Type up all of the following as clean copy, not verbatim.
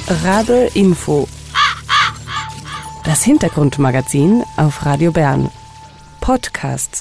Rabe Info. Das Hintergrundmagazin auf Radio Bern. Podcast.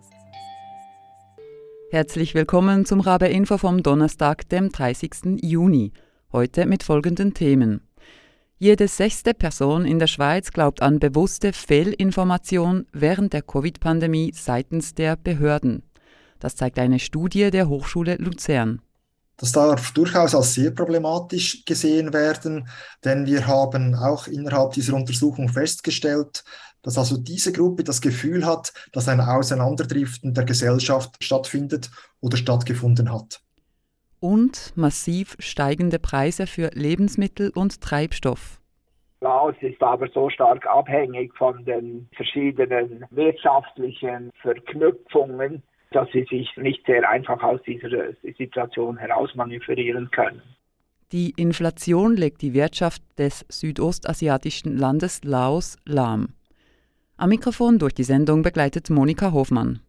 Herzlich willkommen zum Rabe Info vom Donnerstag, dem 30. Juni. Heute mit folgenden Themen. Jede 6. Person in der Schweiz glaubt an bewusste Fehlinformation während der Covid-Pandemie seitens der Behörden. Das zeigt eine Studie der Hochschule Luzern. Das darf durchaus als sehr problematisch gesehen werden, denn wir haben auch innerhalb dieser Untersuchung festgestellt, dass also diese Gruppe das Gefühl hat, dass ein Auseinanderdriften der Gesellschaft stattfindet oder stattgefunden hat. Und massiv steigende Preise für Lebensmittel und Treibstoff. Laos ist aber so stark abhängig von den verschiedenen wirtschaftlichen Verknüpfungen, dass sie sich nicht sehr einfach aus dieser Situation herausmanövrieren können. Die Inflation legt die Wirtschaft des südostasiatischen Landes Laos lahm. Am Mikrofon durch die Sendung begleitet Monika Hofmann.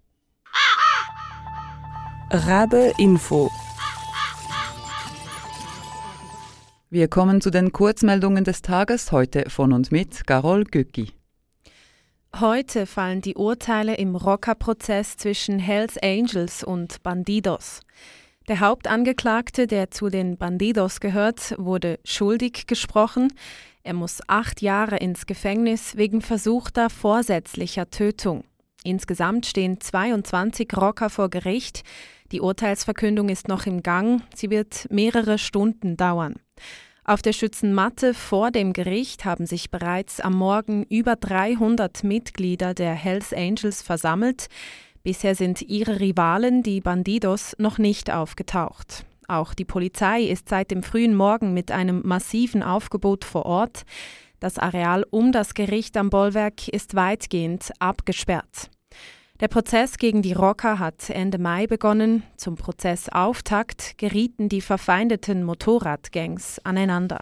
Rabe Info. Wir kommen zu den Kurzmeldungen des Tages, heute von und mit Carol Göcki. Heute fallen die Urteile im Rocca-Prozess zwischen Hells Angels und Bandidos. Der Hauptangeklagte, der zu den Bandidos gehört, wurde schuldig gesprochen. Er muss 8 Jahre ins Gefängnis wegen versuchter vorsätzlicher Tötung. Insgesamt stehen 22 Rocker vor Gericht. Die Urteilsverkündung ist noch im Gang. Sie wird mehrere Stunden dauern. Auf der Schützenmatte vor dem Gericht haben sich bereits am Morgen über 300 Mitglieder der Hells Angels versammelt. Bisher sind ihre Rivalen, die Bandidos, noch nicht aufgetaucht. Auch die Polizei ist seit dem frühen Morgen mit einem massiven Aufgebot vor Ort. Das Areal um das Gericht am Bollwerk ist weitgehend abgesperrt. Der Prozess gegen die Rocker hat Ende Mai begonnen. Zum Prozessauftakt gerieten die verfeindeten Motorradgangs aneinander.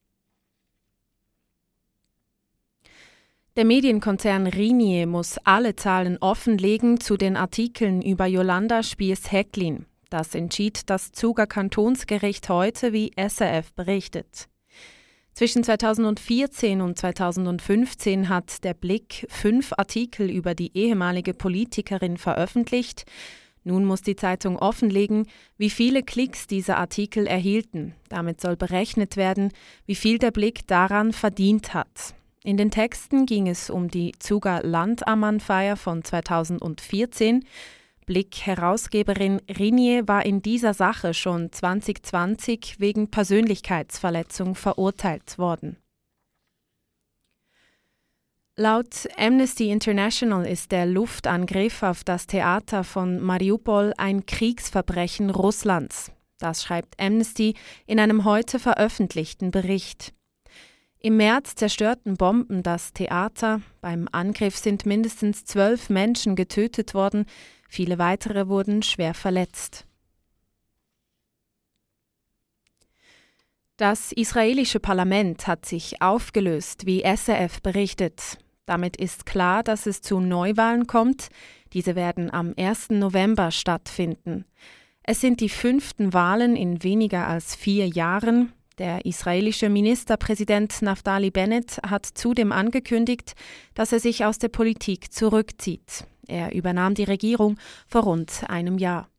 Der Medienkonzern Ringier muss alle Zahlen offenlegen zu den Artikeln über Jolanda Spiess-Häcklin. Das entschied das Zuger Kantonsgericht heute, wie SRF berichtet. Zwischen 2014 und 2015 hat der Blick 5 Artikel über die ehemalige Politikerin veröffentlicht. Nun muss die Zeitung offenlegen, wie viele Klicks diese Artikel erhielten. Damit soll berechnet werden, wie viel der Blick daran verdient hat. In den Texten ging es um die Zuger Landammann-Feier von 2014. Blick-Herausgeberin Ringier war in dieser Sache schon 2020 wegen Persönlichkeitsverletzung verurteilt worden. Laut Amnesty International ist der Luftangriff auf das Theater von Mariupol ein Kriegsverbrechen Russlands. Das schreibt Amnesty in einem heute veröffentlichten Bericht. Im März zerstörten Bomben das Theater. Beim Angriff sind mindestens 12 Menschen getötet worden. Viele weitere wurden schwer verletzt. Das israelische Parlament hat sich aufgelöst, wie SRF berichtet. Damit ist klar, dass es zu Neuwahlen kommt. Diese werden am 1. November stattfinden. Es sind die 5. Wahlen in weniger als 4 Jahren. Der israelische Ministerpräsident Naftali Bennett hat zudem angekündigt, dass er sich aus der Politik zurückzieht. Er übernahm die Regierung vor rund einem Jahr.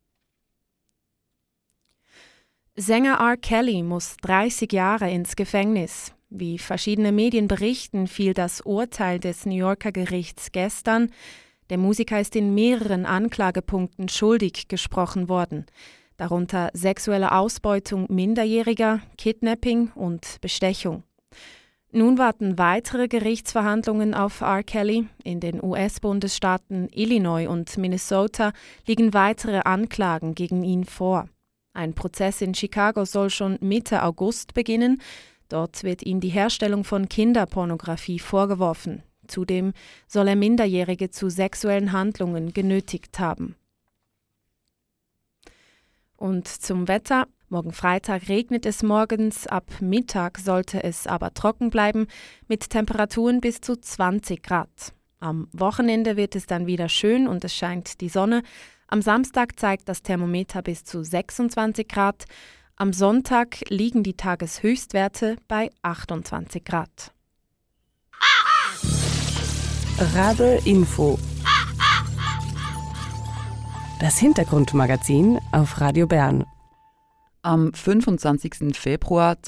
Sänger R. Kelly muss 30 Jahre ins Gefängnis. Wie verschiedene Medien berichten, fiel das Urteil des New Yorker Gerichts gestern. Der Musiker ist in mehreren Anklagepunkten schuldig gesprochen worden. Darunter sexuelle Ausbeutung Minderjähriger, Kidnapping und Bestechung. Nun warten weitere Gerichtsverhandlungen auf R. Kelly. In den US-Bundesstaaten Illinois und Minnesota liegen weitere Anklagen gegen ihn vor. Ein Prozess in Chicago soll schon Mitte August beginnen. Dort wird ihm die Herstellung von Kinderpornografie vorgeworfen. Zudem soll er Minderjährige zu sexuellen Handlungen genötigt haben. Und zum Wetter. Morgen Freitag regnet es morgens, ab Mittag sollte es aber trocken bleiben, mit Temperaturen bis zu 20 Grad. Am Wochenende wird es dann wieder schön und es scheint die Sonne. Am Samstag zeigt das Thermometer bis zu 26 Grad. Am Sonntag liegen die Tageshöchstwerte bei 28 Grad. Rabe Info. Das Hintergrundmagazin auf Radio Bern. Am 25. Februar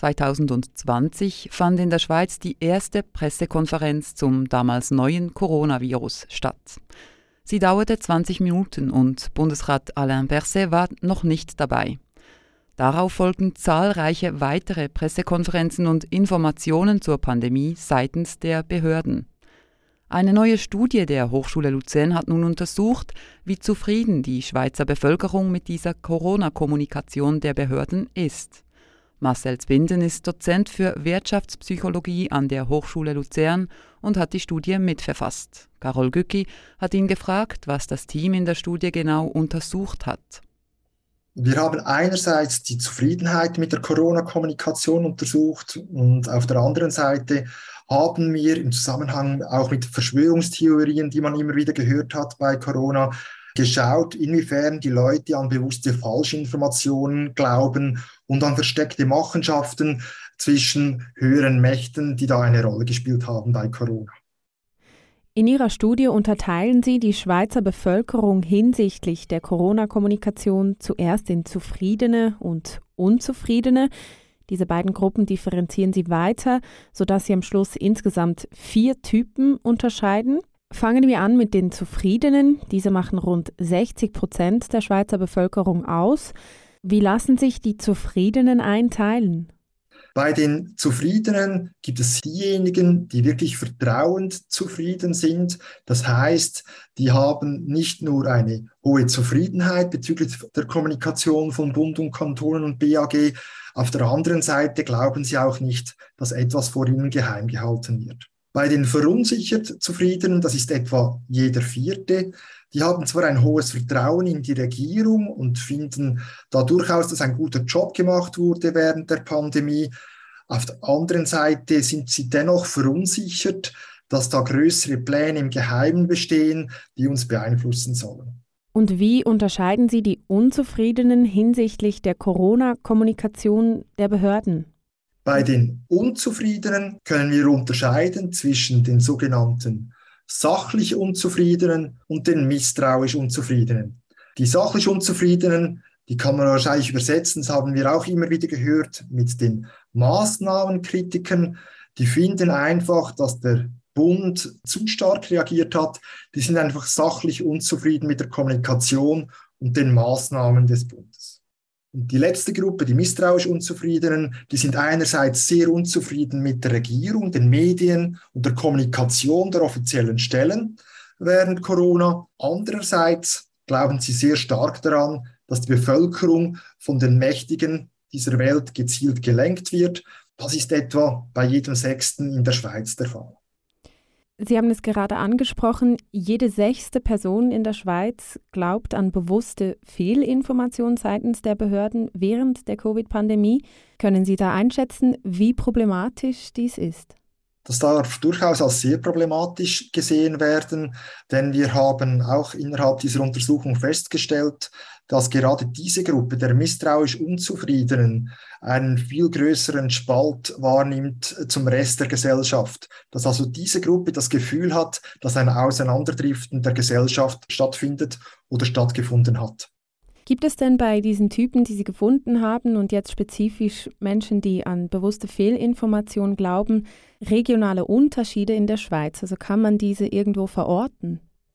2020 fand in der Schweiz die erste Pressekonferenz zum damals neuen Coronavirus statt. Sie dauerte 20 Minuten und Bundesrat Alain Berset war noch nicht dabei. Darauf folgten zahlreiche weitere Pressekonferenzen und Informationen zur Pandemie seitens der Behörden. Eine neue Studie der Hochschule Luzern hat nun untersucht, wie zufrieden die Schweizer Bevölkerung mit dieser Corona-Kommunikation der Behörden ist. Marcel Zbinden ist Dozent für Wirtschaftspsychologie an der Hochschule Luzern und hat die Studie mitverfasst. Carol Gücki hat ihn gefragt, was das Team in der Studie genau untersucht hat. Wir haben einerseits die Zufriedenheit mit der Corona-Kommunikation untersucht und auf der anderen Seite haben wir im Zusammenhang auch mit Verschwörungstheorien, die man immer wieder gehört hat bei Corona, geschaut, inwiefern die Leute an bewusste Falschinformationen glauben und an versteckte Machenschaften zwischen höheren Mächten, die da eine Rolle gespielt haben bei Corona. In Ihrer Studie unterteilen Sie die Schweizer Bevölkerung hinsichtlich der Corona-Kommunikation zuerst in Zufriedene und Unzufriedene. Diese beiden Gruppen differenzieren Sie weiter, sodass Sie am Schluss insgesamt 4 Typen unterscheiden. Fangen wir an mit den Zufriedenen. Diese machen rund 60% der Schweizer Bevölkerung aus. Wie lassen sich die Zufriedenen einteilen? Bei den Zufriedenen gibt es diejenigen, die wirklich vertrauend zufrieden sind. Das heißt, die haben nicht nur eine hohe Zufriedenheit bezüglich der Kommunikation von Bund und Kantonen und BAG, auf der anderen Seite glauben sie auch nicht, dass etwas vor ihnen geheim gehalten wird. Bei den verunsichert Zufriedenen, das ist etwa jeder Vierte, die haben zwar ein hohes Vertrauen in die Regierung und finden da durchaus, dass ein guter Job gemacht wurde während der Pandemie. Auf der anderen Seite sind sie dennoch verunsichert, dass da größere Pläne im Geheimen bestehen, die uns beeinflussen sollen. Und wie unterscheiden Sie die Unzufriedenen hinsichtlich der Corona-Kommunikation der Behörden? Bei den Unzufriedenen können wir unterscheiden zwischen den sogenannten sachlich Unzufriedenen und den misstrauisch Unzufriedenen. Die sachlich Unzufriedenen, die kann man wahrscheinlich übersetzen, das haben wir auch immer wieder gehört, mit den Maßnahmenkritikern. Die finden einfach, dass der Bund zu stark reagiert hat. Die sind einfach sachlich unzufrieden mit der Kommunikation und den Maßnahmen des Bundes. Und die letzte Gruppe, die misstrauisch Unzufriedenen, die sind einerseits sehr unzufrieden mit der Regierung, den Medien und der Kommunikation der offiziellen Stellen während Corona. Andererseits glauben sie sehr stark daran, dass die Bevölkerung von den Mächtigen dieser Welt gezielt gelenkt wird. Das ist etwa bei jedem Sechsten in der Schweiz der Fall. Sie haben es gerade angesprochen, jede 6. Person in der Schweiz glaubt an bewusste Fehlinformationen seitens der Behörden während der Covid-Pandemie. Können Sie da einschätzen, wie problematisch dies ist? Das darf durchaus als sehr problematisch gesehen werden, denn wir haben auch innerhalb dieser Untersuchung festgestellt, dass gerade diese Gruppe der misstrauisch Unzufriedenen einen viel größeren Spalt wahrnimmt zum Rest der Gesellschaft. Dass also diese Gruppe das Gefühl hat, dass ein Auseinanderdriften der Gesellschaft stattfindet oder stattgefunden hat. Gibt es denn bei diesen Typen, die Sie gefunden haben und jetzt spezifisch Menschen, die an bewusste Fehlinformationen glauben, regionale Unterschiede in der Schweiz? Also kann man diese irgendwo verorten?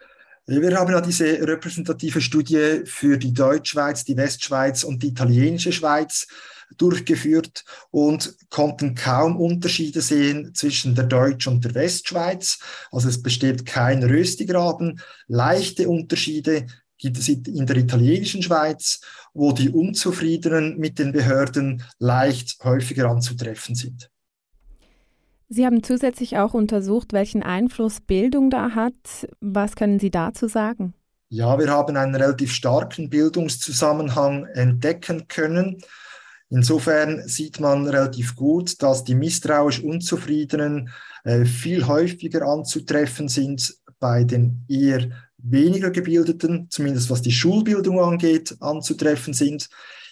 Wir haben ja diese repräsentative Studie für die Deutschschweiz, die Westschweiz und die italienische Schweiz durchgeführt und konnten kaum Unterschiede sehen zwischen der Deutsch- und der Westschweiz. Also es besteht kein Röstigraben. Leichte Unterschiede gibt es in der italienischen Schweiz, wo die Unzufriedenen mit den Behörden leicht häufiger anzutreffen sind. Sie haben zusätzlich auch untersucht, welchen Einfluss Bildung da hat. Was können Sie dazu sagen? Ja, wir haben einen relativ starken Bildungszusammenhang entdecken können. Insofern sieht man relativ gut, dass die misstrauisch Unzufriedenen viel häufiger anzutreffen sind bei den eher weniger Gebildeten, zumindest was die Schulbildung angeht, anzutreffen sind.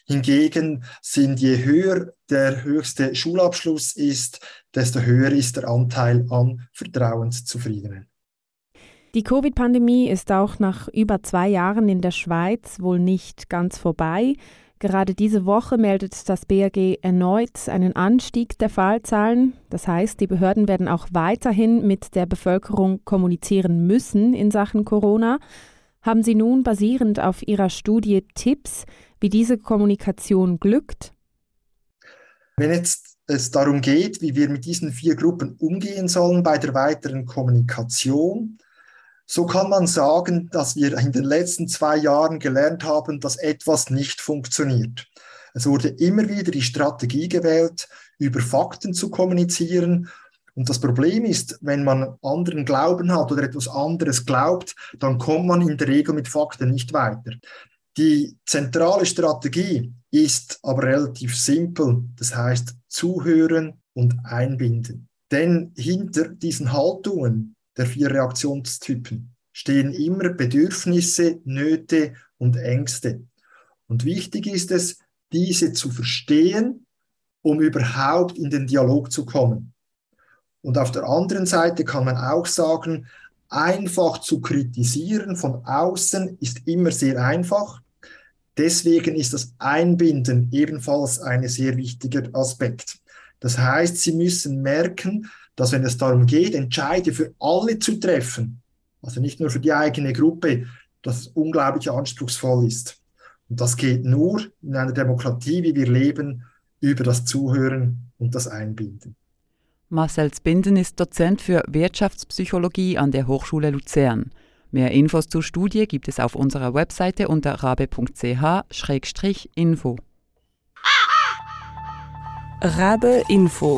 Hingegen sind, je höher der höchste Schulabschluss ist, desto höher ist der Anteil an Vertrauenszufriedenen. Die Covid-Pandemie ist auch nach über 2 Jahren in der Schweiz wohl nicht ganz vorbei. Gerade diese Woche meldet das BAG erneut einen Anstieg der Fallzahlen. Das heißt, die Behörden werden auch weiterhin mit der Bevölkerung kommunizieren müssen in Sachen Corona. Haben Sie nun basierend auf Ihrer Studie Tipps, wie diese Kommunikation glückt? Wenn jetzt es darum geht, wie wir mit diesen 4 Gruppen umgehen sollen bei der weiteren Kommunikation, so kann man sagen, dass wir in den letzten 2 Jahren gelernt haben, dass etwas nicht funktioniert. Es wurde immer wieder die Strategie gewählt, über Fakten zu kommunizieren. Und das Problem ist, wenn man anderen Glauben hat oder etwas anderes glaubt, dann kommt man in der Regel mit Fakten nicht weiter. Die zentrale Strategie ist aber relativ simpel. Das heißt, zuhören und einbinden. Denn hinter diesen Haltungen der 4 Reaktionstypen stehen immer Bedürfnisse, Nöte und Ängste. Und wichtig ist es, diese zu verstehen, um überhaupt in den Dialog zu kommen. Und auf der anderen Seite kann man auch sagen, einfach zu kritisieren von außen ist immer sehr einfach. Deswegen ist das Einbinden ebenfalls ein sehr wichtiger Aspekt. Das heißt, Sie müssen merken, dass wenn es darum geht, Entscheide für alle zu treffen, also nicht nur für die eigene Gruppe, das unglaublich anspruchsvoll ist. Und das geht nur in einer Demokratie, wie wir leben, über das Zuhören und das Einbinden. Marcel Zbinden ist Dozent für Wirtschaftspsychologie an der Hochschule Luzern. Mehr Infos zur Studie gibt es auf unserer Webseite unter rabe.ch/info. Rabe Info.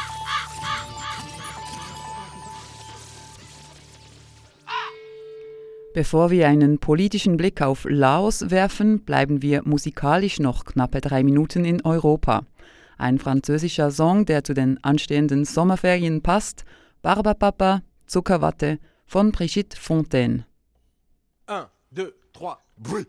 Bevor wir einen politischen Blick auf Laos werfen, bleiben wir musikalisch noch knappe 3 Minuten in Europa. Ein französischer Song, der zu den anstehenden Sommerferien passt, Barbapapa, Zuckerwatte von Brigitte Fontaine. 1, 2, 3, bruit!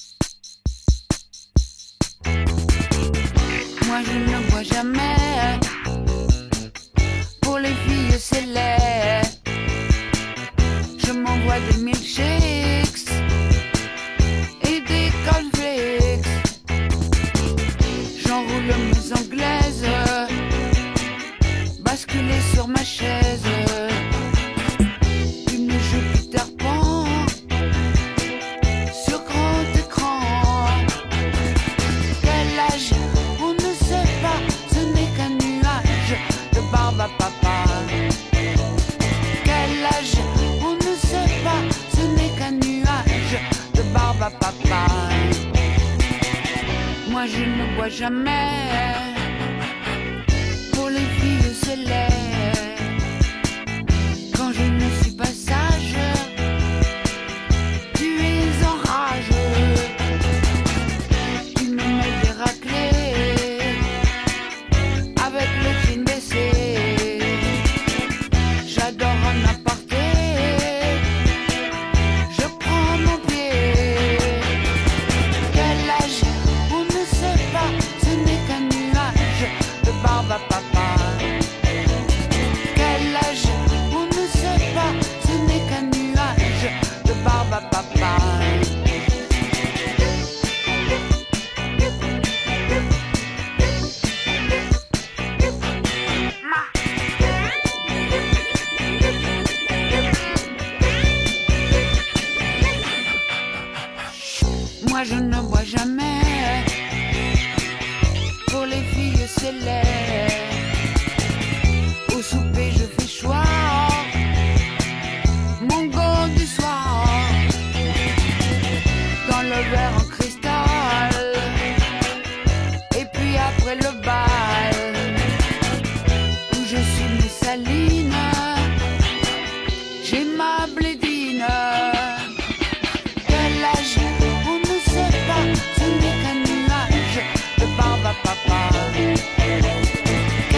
Moi je ne bois jamais, pour les filles c'est laid. Je m'envoie des milkshakes et des cornflakes. J'enroule mes anglaises, basculer sur ma chaise. Une joue Peter Pan sur grand écran. Quel âge? On ne sait pas, ce n'est qu'un nuage de barbe à papa. Quel âge? On ne sait pas, ce n'est qu'un nuage de barbe à papa. Moi je ne bois jamais, pour les filles c'est laid. Quand je ne suis pas sage, tu es en rage. Tu me mets des raclés avec le jean baissé. J'adore un aparté, je prends mon pied. Quel âge? On ne sait pas, ce n'est qu'un nuage de barbe à papa. Quel âge? On ne sait pas, ce n'est qu'un nuage de barbe à papa. Moi je ne bois jamais, pour les filles c'est laid. Au souper je fais choix, mon gant du soir. Dans le verre en cristal, et puis après le bal, où je suis Messaline, j'ai ma blédine. Quel âge? On ne sait pas, ce n'est qu'un nuage de barbe à papa.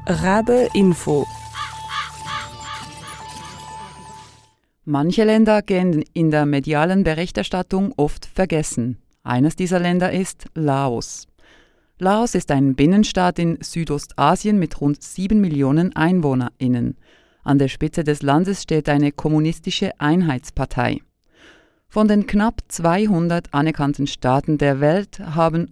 Rabe Info. Manche Länder gehen in der medialen Berichterstattung oft vergessen. Eines dieser Länder ist Laos. Laos ist ein Binnenstaat in Südostasien mit rund 7 Millionen EinwohnerInnen. An der Spitze des Landes steht eine kommunistische Einheitspartei. Von den knapp 200 anerkannten Staaten der Welt haben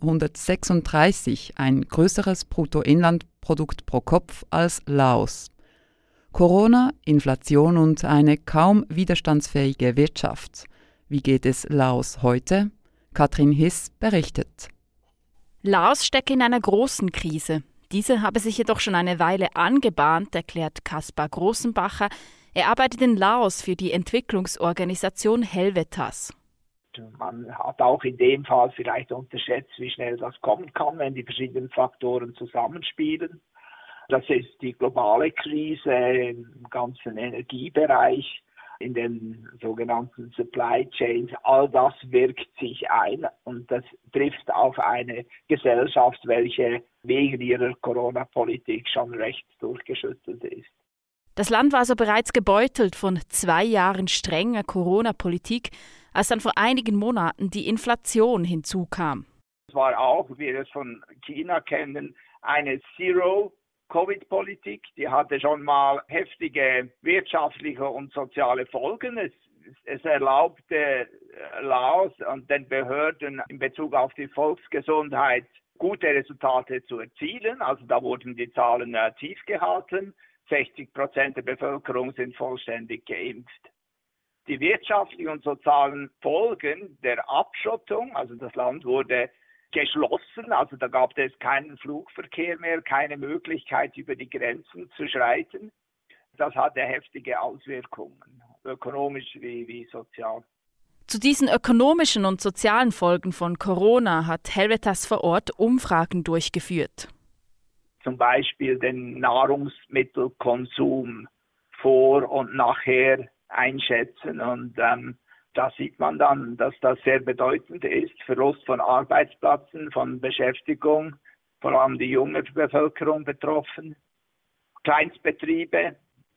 136 ein größeres Bruttoinlandprodukt pro Kopf als Laos. Corona, Inflation und eine kaum widerstandsfähige Wirtschaft. Wie geht es Laos heute? Katrin Hiss berichtet. Laos stecke in einer großen Krise. Diese habe sich jedoch schon eine Weile angebahnt, erklärt Kaspar Großenbacher. Er arbeitet in Laos für die Entwicklungsorganisation Helvetas. Man hat auch in dem Fall vielleicht unterschätzt, wie schnell das kommen kann, wenn die verschiedenen Faktoren zusammenspielen. Das ist die globale Krise im ganzen Energiebereich, in den sogenannten Supply Chains. All das wirkt sich ein und das trifft auf eine Gesellschaft, welche wegen ihrer Corona-Politik schon recht durchgeschüttelt ist. Das Land war also bereits gebeutelt von 2 Jahren strenger Corona-Politik, als dann vor einigen Monaten die Inflation hinzukam. Es war auch, wie wir es von China kennen, eine Zero-Covid-Politik. Die hatte schon mal heftige wirtschaftliche und soziale Folgen. Es erlaubte Laos und den Behörden in Bezug auf die Volksgesundheit gute Resultate zu erzielen. Also da wurden die Zahlen tief gehalten. 60% der Bevölkerung sind vollständig geimpft. Die wirtschaftlichen und sozialen Folgen der Abschottung, also das Land wurde geschlossen, also da gab es keinen Flugverkehr mehr, keine Möglichkeit über die Grenzen zu schreiten. Das hatte heftige Auswirkungen, ökonomisch wie sozial. Zu diesen ökonomischen und sozialen Folgen von Corona hat Helvetas vor Ort Umfragen durchgeführt. Zum Beispiel den Nahrungsmittelkonsum vor und nachher einschätzen. Und da sieht man dann, dass das sehr bedeutend ist. Verlust von Arbeitsplätzen, von Beschäftigung, vor allem die junge Bevölkerung betroffen. Kleinstbetriebe,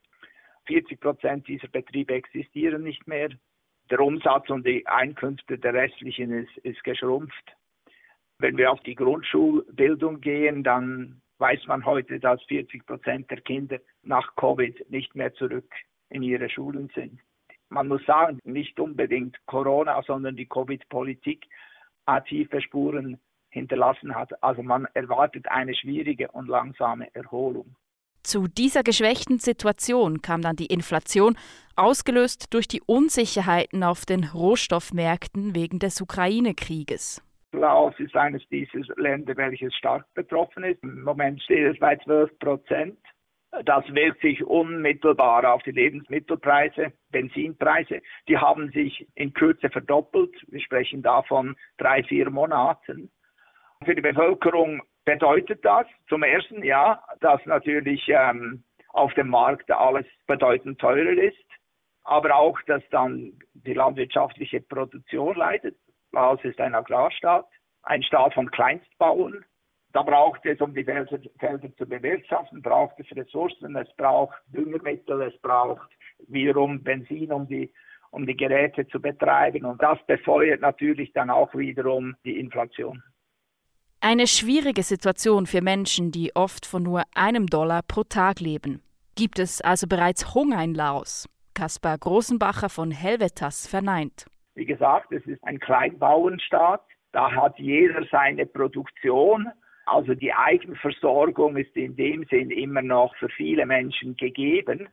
40% dieser Betriebe existieren nicht mehr. Der Umsatz und die Einkünfte der restlichen ist geschrumpft. Wenn wir auf die Grundschulbildung gehen, dann weiß man heute, dass 40% der Kinder nach Covid nicht mehr zurück in ihre Schulen sind. Man muss sagen, nicht unbedingt Corona, sondern die Covid-Politik tiefe Spuren hinterlassen hat. Also man erwartet eine schwierige und langsame Erholung. Zu dieser geschwächten Situation kam dann die Inflation, ausgelöst durch die Unsicherheiten auf den Rohstoffmärkten wegen des Ukraine-Krieges. Laos ist eines dieser Länder, welches stark betroffen ist. Im Moment steht es bei 12%. Das wirkt sich unmittelbar auf die Lebensmittelpreise, Benzinpreise. Die haben sich in Kürze verdoppelt. Wir sprechen da von 3-4 Monaten. Für die Bevölkerung bedeutet das zum ersten, ja, dass natürlich auf dem Markt alles bedeutend teurer ist, aber auch, dass dann die landwirtschaftliche Produktion leidet. Laos ist ein Agrarstaat, ein Staat von Kleinstbauern. Da braucht es, um die Felder zu bewirtschaften, braucht es Ressourcen, es braucht Düngermittel, es braucht wiederum Benzin, um die Geräte zu betreiben. Und das befeuert natürlich dann auch wiederum die Inflation. Eine schwierige Situation für Menschen, die oft von nur $1 pro Tag leben. Gibt es also bereits Hunger in Laos? Kaspar Großenbacher von Helvetas verneint. Wie gesagt, es ist ein Kleinbauernstaat. Da hat jeder seine Produktion. Also die Eigenversorgung ist in dem Sinn immer noch für viele Menschen gegeben.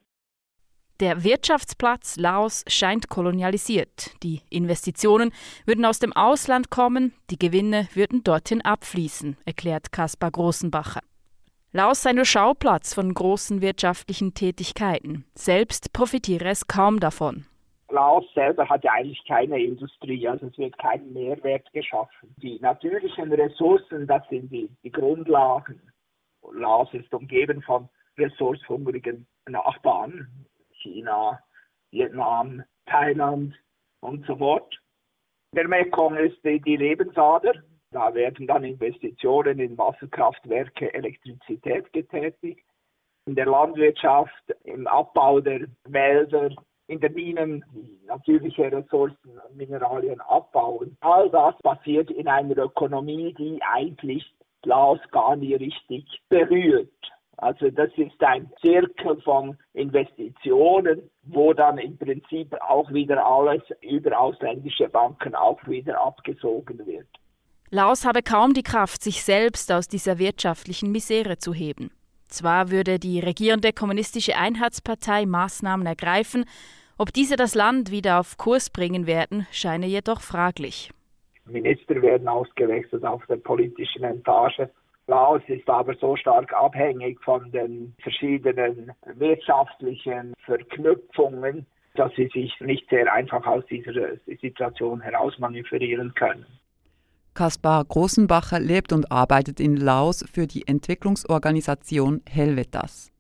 Der Wirtschaftsplatz Laos scheint kolonialisiert. Die Investitionen würden aus dem Ausland kommen, die Gewinne würden dorthin abfließen, erklärt Kaspar Großenbacher. Laos sei nur Schauplatz von großen wirtschaftlichen Tätigkeiten. Selbst profitiere es kaum davon. Laos selber hat ja eigentlich keine Industrie, also es wird kein Mehrwert geschaffen. Die natürlichen Ressourcen, das sind die Grundlagen. Laos ist umgeben von ressourcehungrigen Nachbarn, China, Vietnam, Thailand und so fort. Der Mekong ist die Lebensader. Da werden dann Investitionen in Wasserkraftwerke, Elektrizität getätigt. in der Landwirtschaft, im Abbau der Wälder, in den Minen natürliche Ressourcen, Mineralien abbauen. All das passiert in einer Ökonomie, die eigentlich Laos gar nie richtig berührt. Also das ist ein Zirkel von Investitionen, wo dann im Prinzip auch wieder alles über ausländische Banken auch wieder abgesogen wird. Laos habe kaum die Kraft, sich selbst aus dieser wirtschaftlichen Misere zu heben. Zwar würde die regierende Kommunistische Einheitspartei Maßnahmen ergreifen, ob diese das Land wieder auf Kurs bringen werden, scheine jedoch fraglich. Minister werden ausgewechselt auf der politischen Etage. Laos ist aber so stark abhängig von den verschiedenen wirtschaftlichen Verknüpfungen, dass sie sich nicht sehr einfach aus dieser Situation herausmanövrieren können. Kaspar Großenbacher lebt und arbeitet in Laos für die Entwicklungsorganisation Helvetas.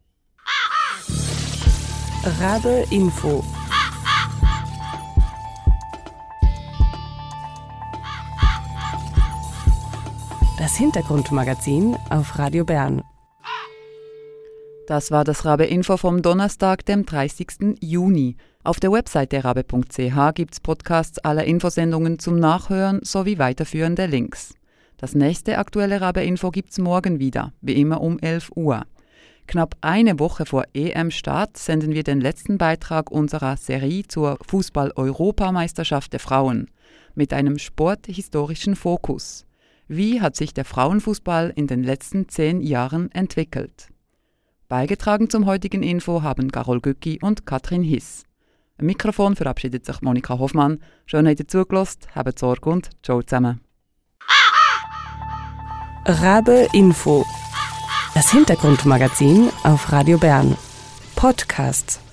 Rabe Info. Das Hintergrundmagazin auf Radio Bern. Das war das Rabe Info vom Donnerstag, dem 30. Juni. Auf der Website der rabe.ch gibt es Podcasts aller Infosendungen zum Nachhören sowie weiterführende Links. Das nächste aktuelle Rabe Info gibt es morgen wieder, wie immer um 11 Uhr. Knapp eine Woche vor EM-Start senden wir den letzten Beitrag unserer Serie zur Fußball-Europameisterschaft der Frauen mit einem sporthistorischen Fokus. Wie hat sich der Frauenfußball in den letzten 10 Jahren entwickelt? Beigetragen zum heutigen Info haben Carol Gücki und Katrin Hiss. Am Mikrofon verabschiedet sich Monika Hoffmann. Schön, dass ihr zugelassen habt. Habt Sorge und ciao zusammen. Rabe Info. Das Hintergrundmagazin auf Radio Bern. Podcasts.